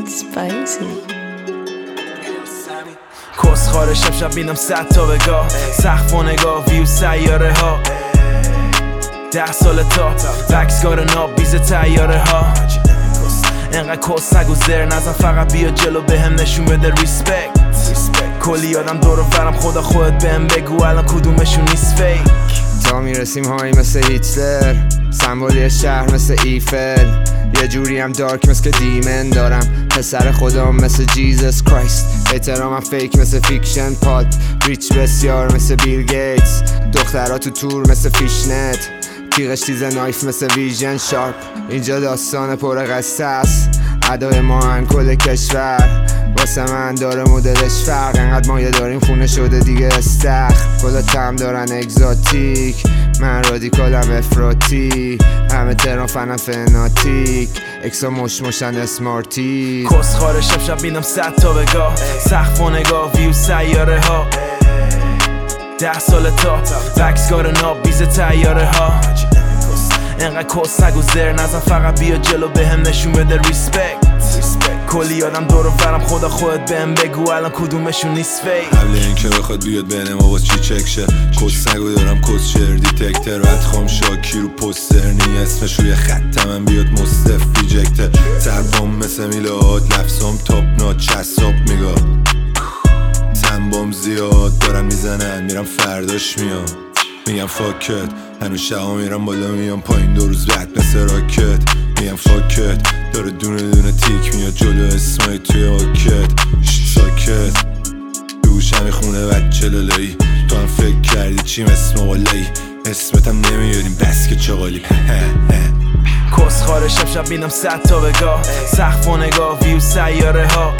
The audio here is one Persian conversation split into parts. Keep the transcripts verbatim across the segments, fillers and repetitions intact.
Spicy. کس خاره شب شب بینم صد تا بگاه سقف و نگاه ویو سیاره ها ده سال تا وکسگار ناب بیز تیاره ها انقدر کس نگو زر نزن فقط بیا جلو بهم نشون بده ریسپکت کلی آدم دور و برم خدا خودت بهم بگو الان کدومشون نیست فیک تا میرسیم هایی مثل هیتلر سمبولی شهر مثل ایفل یه جوری هم دارک مثل دیمن دارم پسر خودم مثل جیزس کرایست احترامم فیک مثل فیکشن پاد ریچ بسیار مثل بیل گیتس دخترها تو تور مثل فیشنت تیغش تیز نایف مثل ویژن شارپ اینجا داستان پر قصه است ادای ما هم کل کشور واسه من داره مدلش فرق انقدر مایه داریم خونه شده دیگه استخ کلا تم دارن اگزاتیک من رادیکالم افراطی همه تران فنم فناتیک اکسا مش مشن اسمارتی کس خاره شب شب بینم صد تا بگاه سقف و نگاه ویو سیاره ها ده سال تا وکسگار ناب بیز تیاره ها انقدر کس نگو زر نزن فقط بیا جلو بهم نشون بده ریسپکت کلی آدم دور و برم خدا خودت بهم بگو الان کدومشون نیست فیک قبل اینکه بخواد بیاد بین ما باز چی چک شه کس نگو دارم کس شعر دیتکتر ادخام شاکی رو پوستر نی اسمش روی خط من بیاد مصطف ریجکتر سربام مثل میلاد لفظام تاپ ناچ چساب میگا سنبام زیاد دارم میزنن میرم فرداش میام میگم فاکت هنوز شبا میرم بالا میام پایین دو روز رد مثل راکت میگم فاکت داره دونه دونه تیک میاد جلو اسمای توی واکت ساکت دوشم میخونه بچه لالایی تو هم فکر کردی چیم اسم والایی اسمتم نمیاریم بس که چغالی کس خاره شب شب بینم صد تا بگاه سقف و نگاه ویو سیاره ها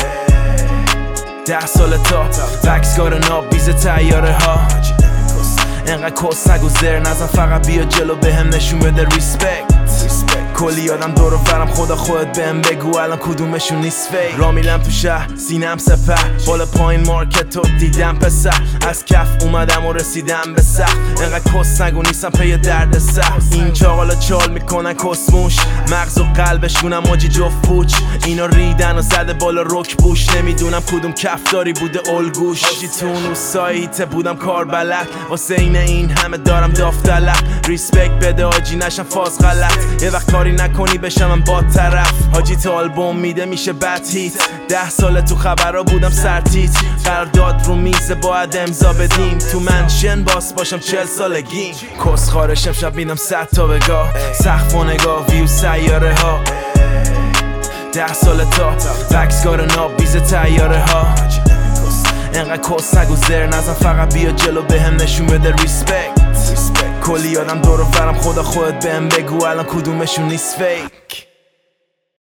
ده سال تا وکسگار ناب بیز تیاره ها انقدر کس نگو زر نزن فقط بیا جلو بهم نشون بده ریسپکت کلی آدم دور و برم خدا خودت بهم بگو الان کدومشون نیست فیک را میرم تو شهر سینم سپه بالا پایین مارکت رو دیدم پسر از کف اومدم و رسیدم به سخت انقدر کس نگو نیستم پی درد سخت این چاقالا چال میکنن کسموش مغز و قلبشونم ماجی جفت پوچ اینا ریدن و زده بالا رک بوش نمیدونم کدوم کفداری بوده الگوش آجی تو اون سایت بودم کار بلد واسه این این همه دارم دافتلق ریسپکت بده آجی نشم فاز غلط یه وقت کاری نکنی بشم من با طرف حاجی تا آلبوم میده میشه بد هیت ده ساله تو خبرها بودم سرتیت قرارداد رو میزه باید امضا بدیم تو منشن باس باشم چل سالگیم کس خاره شب شب بینم صد تا بگاه سقف و نگاه ویو سیاره ها ده ساله تا وکسگار ناب بیز تیاره ها انقدر کس نگو زر نزن فقط بیا جلو بهم نشون بده ریسپکت کلی آدم دور و برم خدا خودت بهم بگو الان کدومشون نیست فیک